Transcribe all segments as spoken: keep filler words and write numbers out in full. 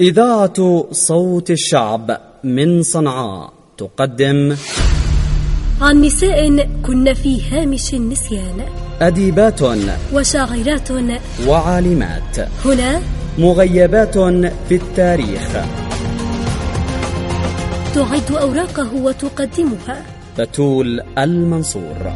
إذاعة صوت الشعب من صنعاء تقدم عن نساء كن في هامش النسيان، أديبات وشاعرات وعالمات، هنا مغيبات في التاريخ. تعد أوراقه وتقدمها بتول المنصور.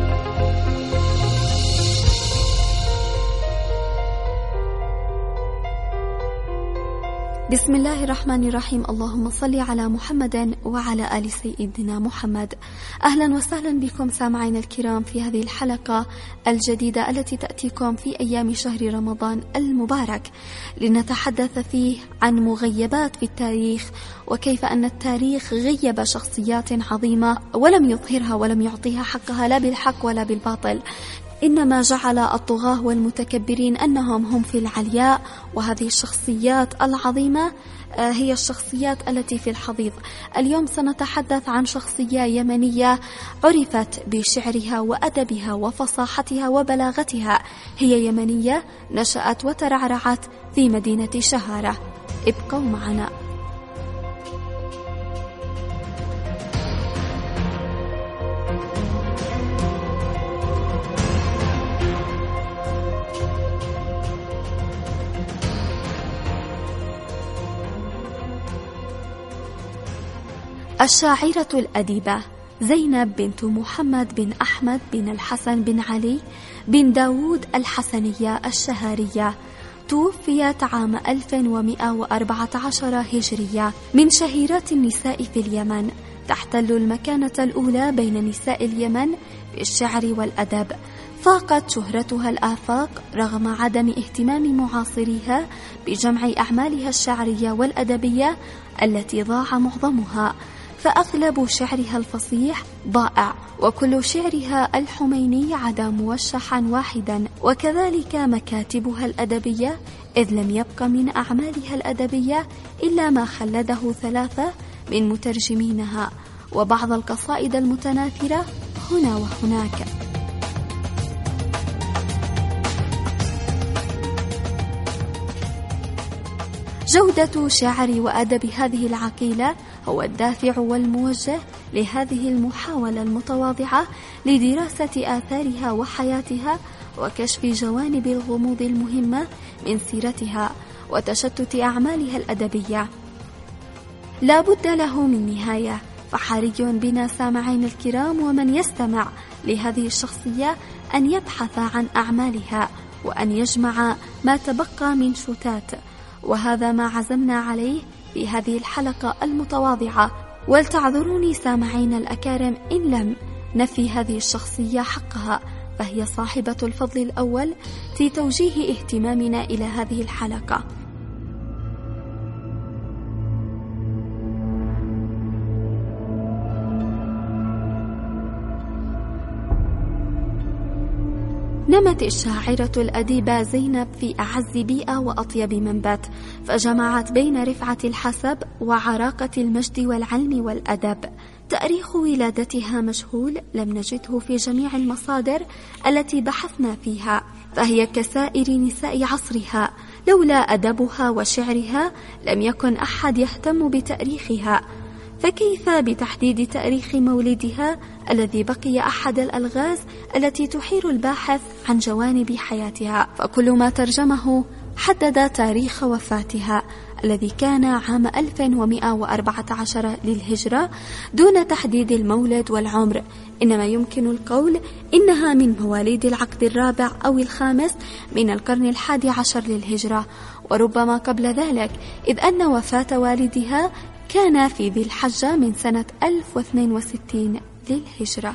بسم الله الرحمن الرحيم. اللهم صل على محمد وعلى آل سيدنا محمد. أهلا وسهلا بكم سامعين الكرام في هذه الحلقة الجديدة التي تأتيكم في أيام شهر رمضان المبارك، لنتحدث فيه عن مغيبات في التاريخ، وكيف أن التاريخ غيب شخصيات عظيمة ولم يظهرها ولم يعطيها حقها لا بالحق ولا بالباطل، إنما جعل الطغاة والمتكبرين أنهم هم في العلياء، وهذه الشخصيات العظيمة هي الشخصيات التي في الحضيض. اليوم سنتحدث عن شخصية يمنية عرفت بشعرها وأدبها وفصاحتها وبلاغتها. هي يمنية نشأت وترعرعت في مدينة شهارة. ابقوا معنا. الشاعرة الأديبة زينب بنت محمد بن أحمد بن الحسن بن علي بن داود الحسنية الشهارية، توفيت عام ألف ومئة وأربعة عشر هجرية، من شهيرات النساء في اليمن، تحتل المكانة الأولى بين نساء اليمن في الشعر والأدب. فاقت شهرتها الآفاق رغم عدم اهتمام معاصريها بجمع أعمالها الشعرية والأدبية التي ضاع معظمها، فأغلب شعرها الفصيح ضائع، وكل شعرها الحميني عدا موشحا واحدا، وكذلك مكاتبها الأدبية، إذ لم يبق من أعمالها الأدبية إلا ما خلده ثلاثة من مترجمينها، وبعض القصائد المتناثرة هنا وهناك. جودة شعر وأدب هذه العقيلة هو الدافع والموجه لهذه المحاولة المتواضعة لدراسة آثارها وحياتها، وكشف جوانب الغموض المهمة من سيرتها، وتشتت أعمالها الأدبية. لا بد له من نهاية، فحري بنا سامعين الكرام ومن يستمع لهذه الشخصية أن يبحث عن أعمالها، وأن يجمع ما تبقى من شتات، وهذا ما عزمنا عليه في هذه الحلقة المتواضعة. ولتعذروني سامعين الأكارم إن لم نفي هذه الشخصية حقها، فهي صاحبة الفضل الأول في توجيه اهتمامنا إلى هذه الحلقة. نمت الشاعرة الأديبة زينب في أعز بيئة وأطيب منبت، فجمعت بين رفعة الحسب وعراقة المجد والعلم والأدب. تاريخ ولادتها مجهول، لم نجده في جميع المصادر التي بحثنا فيها، فهي كسائر نساء عصرها، لولا أدبها وشعرها لم يكن أحد يهتم بتاريخها، فكيف بتحديد تاريخ مولدها الذي بقي أحد الألغاز التي تحير الباحث عن جوانب حياتها؟ فكل ما ترجمه حدد تاريخ وفاتها الذي كان عام ألف ومئة وأربعة عشر للهجرة، دون تحديد المولد والعمر، إنما يمكن القول إنها من مواليد العقد الرابع أو الخامس من القرن الحادي عشر للهجرة، وربما قبل ذلك، إذ أن وفاة والدها كان في ذي الحجة من سنة ألف واثنين وستين للهجرة.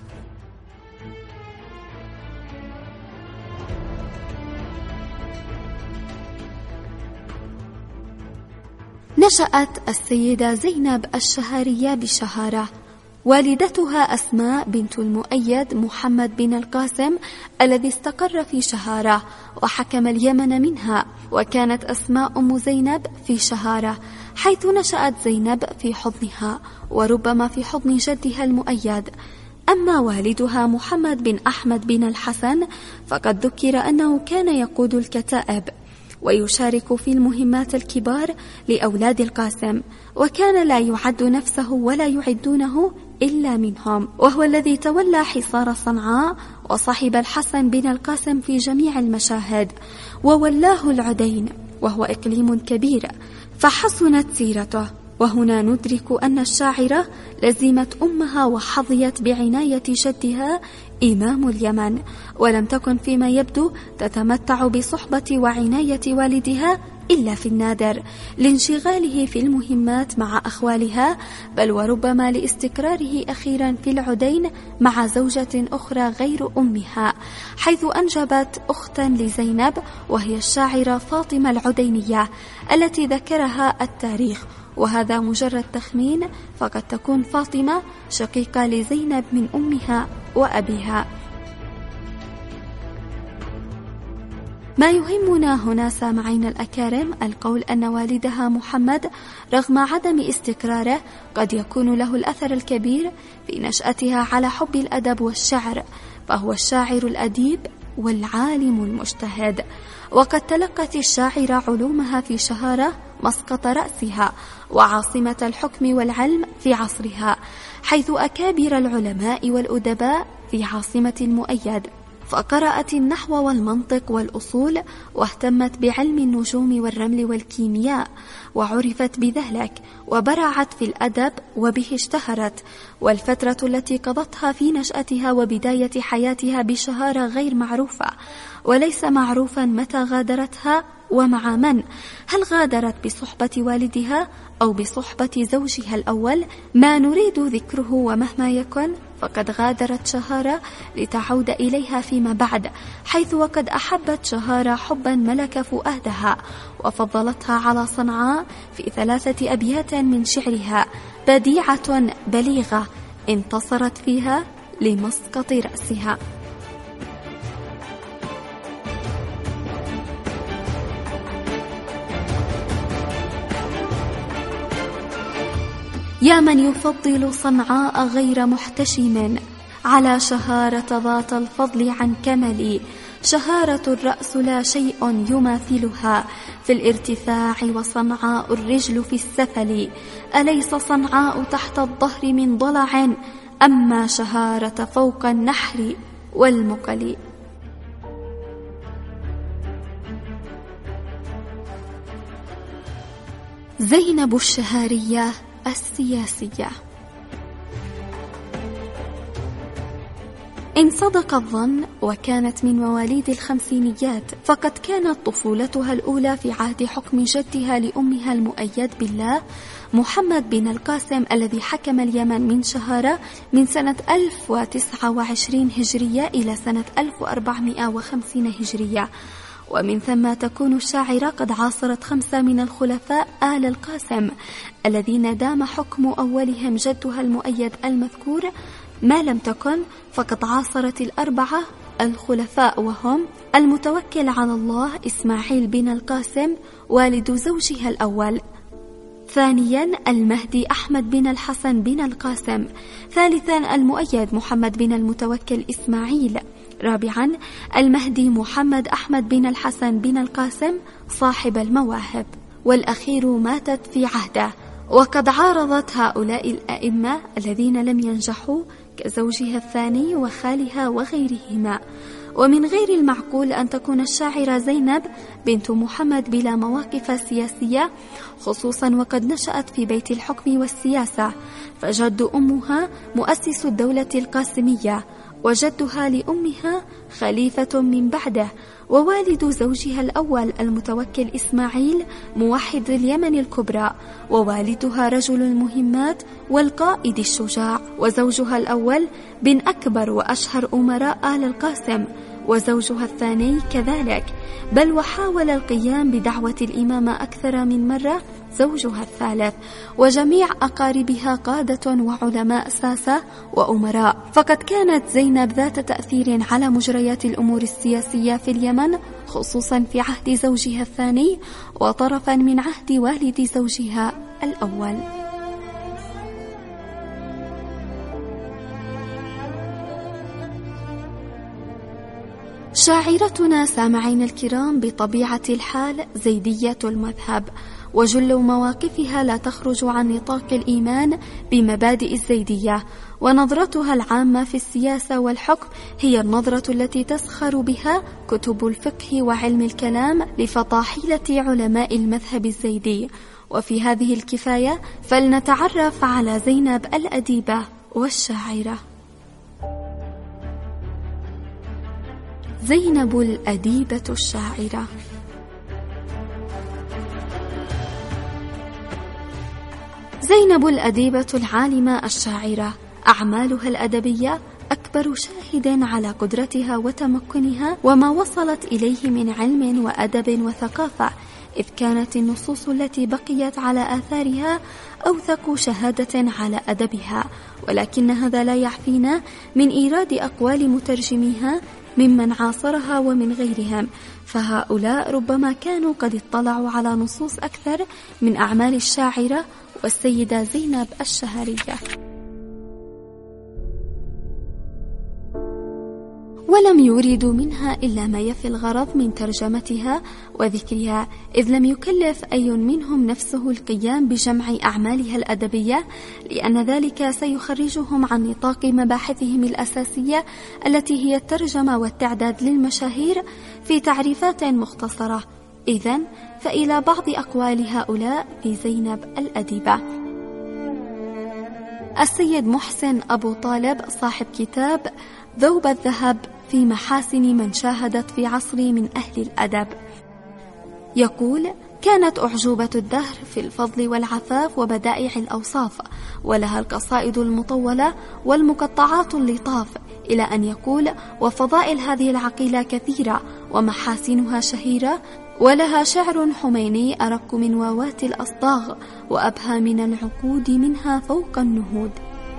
نشأت السيدة زينب الشهارية بشهارة. والدتها أسماء بنت المؤيد محمد بن القاسم الذي استقر في شهارة وحكم اليمن منها، وكانت أسماء أم زينب في شهارة، حيث نشأت زينب في حضنها وربما في حضن جدها المؤيد. أما والدها محمد بن أحمد بن الحسن فقد ذكر أنه كان يقود الكتائب، ويشارك في المهمات الكبار لأولاد القاسم، وكان لا يعد نفسه ولا يعدونه إلا منهم، وهو الذي تولى حصار صنعاء وصحب الحسن بن القاسم في جميع المشاهد، وولاه العدين وهو إقليم كبير، فحسنت سيرته. وهنا ندرك أن الشاعرة لزمت أمها وحظيت بعناية جدها إمام اليمن، ولم تكن فيما يبدو تتمتع بصحبة وعناية والدها إلا في النادر لانشغاله في المهمات مع أخوالها، بل وربما لاستقراره أخيرا في العدين مع زوجة أخرى غير أمها، حيث أنجبت أختا لزينب وهي الشاعرة فاطمة العدينية التي ذكرها التاريخ، وهذا مجرد تخمين، فقد تكون فاطمة شقيقة لزينب من أمها وأبيها. ما يهمنا هنا سامعين الأكارم القول أن والدها محمد رغم عدم استقراره قد يكون له الأثر الكبير في نشأتها على حب الأدب والشعر، فهو الشاعر الأديب والعالم المجتهد، وقد تلقت الشاعرة علومها في شهارة مسقط رأسها وعاصمة الحكم والعلم في عصرها، حيث أكابر العلماء والأدباء في عاصمة المؤيد، فقرأت النحو والمنطق والأصول، واهتمت بعلم النجوم والرمل والكيمياء، وعرفت بذلك، وبرعت في الأدب وبه اشتهرت. والفترة التي قضتها في نشأتها وبداية حياتها بشهارة غير معروفة، وليس معروفا متى غادرتها ومع من، هل غادرت بصحبة والدها أو بصحبة زوجها الأول؟ ما نريد ذكره، ومهما يكن فقد غادرت شهارة لتعود إليها فيما بعد، حيث وقد أحبت شهارة حبا ملك فؤادها، وفضلتها على صنعاء في ثلاثة أبيات من شعرها بديعة بليغة انتصرت فيها لمسقط رأسها. يا من يفضل صنعاء غير محتشم على شهارة ذات الفضل عن كمل، شهارة الرأس لا شيء يماثلها في الارتفاع، وصنعاء الرجل في السفل، أليس صنعاء تحت الظهر من ضلع، أما شهارة فوق النحر والمقل. زينب الشهارية السياسية. إن صدق الظن وكانت من مواليد الخمسينيات، فقد كانت طفولتها الأولى في عهد حكم جدها لأمها المؤيد بالله محمد بن القاسم الذي حكم اليمن من شهارة من سنة ألف وتسعة وعشرين هجرية إلى سنة ألف وأربعمائة وخمسين هجرية، ومن ثم تكون الشاعرة قد عاصرت خمسة من الخلفاء آل القاسم الذين دام حكم أولهم جدها المؤيد المذكور، ما لم تكن فقد عاصرت الأربعة الخلفاء، وهم المتوكل على الله إسماعيل بن القاسم والد زوجها الأول، ثانيا المهدي أحمد بن الحسن بن القاسم، ثالثا المؤيد محمد بن المتوكل إسماعيل، رابعا المهدي محمد أحمد بن الحسن بن القاسم صاحب المواهب، والأخير ماتت في عهده. وقد عارضت هؤلاء الأئمة الذين لم ينجحوا كزوجها الثاني وخالها وغيرهما. ومن غير المعقول أن تكون الشاعرة زينب بنت محمد بلا مواقف سياسية، خصوصا وقد نشأت في بيت الحكم والسياسة، فجد أمها مؤسس الدولة القاسمية، وجدها لأمها خليفة من بعده، ووالد زوجها الأول المتوكل إسماعيل موحد اليمن الكبرى، ووالدها رجل المهمات والقائد الشجاع، وزوجها الأول بن أكبر وأشهر أمراء آل القاسم، وزوجها الثاني كذلك، بل وحاول القيام بدعوة الإمامة أكثر من مرة زوجها الثالث، وجميع أقاربها قادة وعلماء ساسة وأمراء، فقد كانت زينب ذات تأثير على مجريات الأمور السياسية في اليمن، خصوصا في عهد زوجها الثاني وطرفا من عهد والد زوجها الأول. شاعرتنا سامعين الكرام بطبيعة الحال زيدية المذهب، وجل مواقفها لا تخرج عن نطاق الإيمان بمبادئ الزيدية، ونظرتها العامة في السياسة والحكم هي النظرة التي تسخر بها كتب الفقه وعلم الكلام لفطاحلة علماء المذهب الزيدي. وفي هذه الكفاية فلنتعرف على زينب الأديبة والشاعرة. زينب الأديبة الشاعرة. زينب الأديبة العالمة الشاعرة أعمالها الأدبية أكبر شاهد على قدرتها وتمكنها وما وصلت إليه من علم وأدب وثقافة، إذ كانت النصوص التي بقيت على آثارها أوثق شهادة على أدبها. ولكن هذا لا يعفينا من إيراد أقوال مترجميها ممن عاصرها ومن غيرهم، فهؤلاء ربما كانوا قد اطلعوا على نصوص أكثر من أعمال الشاعرة والسيدة زينب الشهرية، ولم يريدوا منها إلا ما يفي الغرض من ترجمتها وذكرها، إذ لم يكلف أي منهم نفسه القيام بجمع أعمالها الأدبية، لأن ذلك سيخرجهم عن نطاق مباحثهم الأساسية التي هي الترجمة والتعداد للمشاهير في تعريفات مختصرة. إذن فإلى بعض أقوال هؤلاء في زينب الأديبة. السيد محسن أبو طالب صاحب كتاب ذوب الذهب في محاسن من شاهدت في عصري من أهل الأدب يقول: كانت أعجوبة الدهر في الفضل والعفاف وبدائع الأوصاف، ولها القصائد المطولة والمقطعات اللطاف، إلى أن يقول: وفضائل هذه العقيلة كثيرة ومحاسنها شهيرة، ولها شعر حميني أرق من واوات الأصداغ، وأبهى من العقود منها فوق النهود.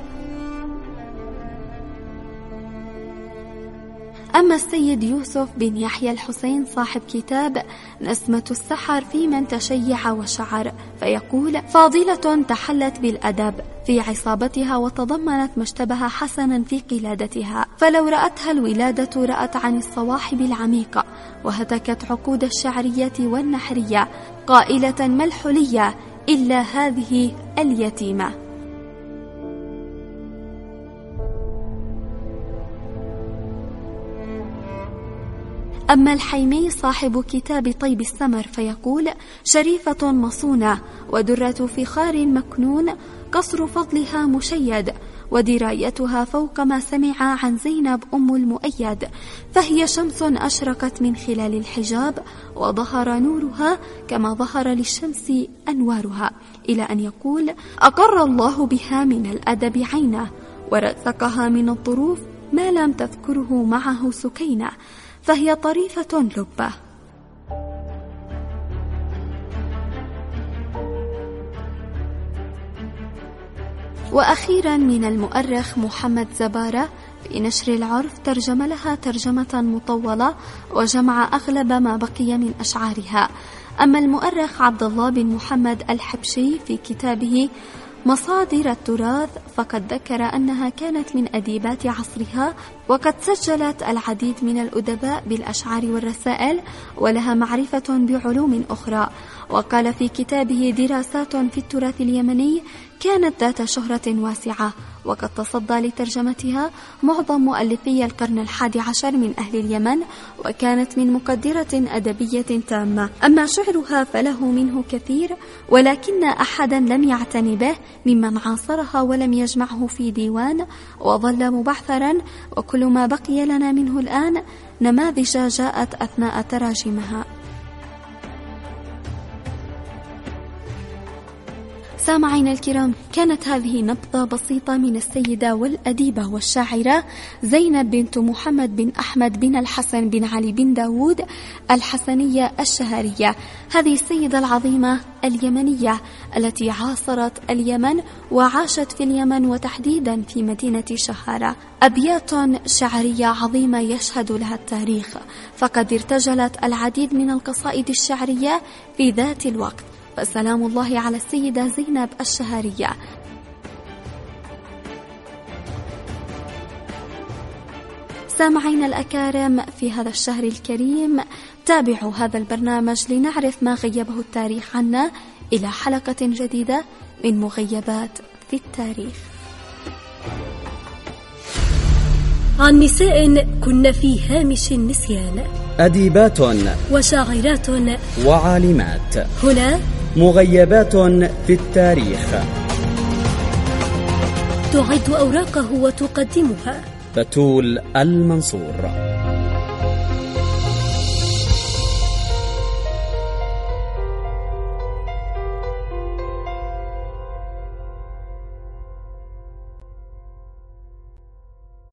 أما السيد يوسف بن يحيى الحسين صاحب كتاب نسمة السحر في من تشيع وشعر فيقول: فاضلة تحلت بالأدب في عصابتها، وتضمنت ما اشتبه حسنا في قلادتها، فلو رأتها الولادة رأت عن الصواحب العميقة، وهتكت عقود الشعرية والنحرية، قائلة ما الحلية إلا هذه اليتيمة. أما الحيمي صاحب كتاب طيب السمر فيقول: شريفة مصونة ودرة فخار مكنون، قصر فضلها مشيد، ودرايتها فوق ما سمع عن زينب أم المؤيد، فهي شمس أشرقت من خلال الحجاب، وظهر نورها كما ظهر للشمس أنوارها، إلى أن يقول: أقر الله بها من الأدب عينه، ورزقها من الظروف ما لم تذكره معه سكينة، فهي طريفة لبة. وأخيرا من المؤرخ محمد زبارة في نشر العرف ترجم لها ترجمة مطولة وجمع أغلب ما بقي من أشعارها. أما المؤرخ عبد الله بن محمد الحبشي في كتابه مصادر التراث فقد ذكر أنها كانت من أديبات عصرها، وقد سجلت العديد من الأدباء بالأشعار والرسائل، ولها معرفة بعلوم أخرى. وقال في كتابه دراسات في التراث اليمني: كانت ذات شهرة واسعة، وقد تصدى لترجمتها معظم مؤلفي القرن الحادي عشر من أهل اليمن، وكانت من مقدرة أدبية تامة. أما شعرها فله منه كثير، ولكن أحدا لم يعتني به ممن عاصرها ولم يجمعه في ديوان، وظل مبعثرا، وكل ما بقي لنا منه الآن نماذج جاءت أثناء تراجمها. سامعين الكرام، كانت هذه نبذة بسيطة من السيدة والأديبة والشاعرة زينب بنت محمد بن أحمد بن الحسن بن علي بن داود الحسنية الشهرية، هذه السيدة العظيمة اليمنية التي عاصرت اليمن وعاشت في اليمن وتحديدا في مدينة شهارة. أبيات شعرية عظيمة يشهد لها التاريخ، فقد ارتجلت العديد من القصائد الشعرية في ذات الوقت. فسلام الله على السيدة زينب الشهرية. سامعين الأكارم، في هذا الشهر الكريم تابعوا هذا البرنامج لنعرف ما غيبه التاريخ عنا، إلى حلقة جديدة من مغيبات في التاريخ. عن نساء كن في هامش النسيان، أديبات وشاعرات وعالمات، هنا مغيبات في التاريخ. تعد أوراقه وتقدمها بتول المنصور.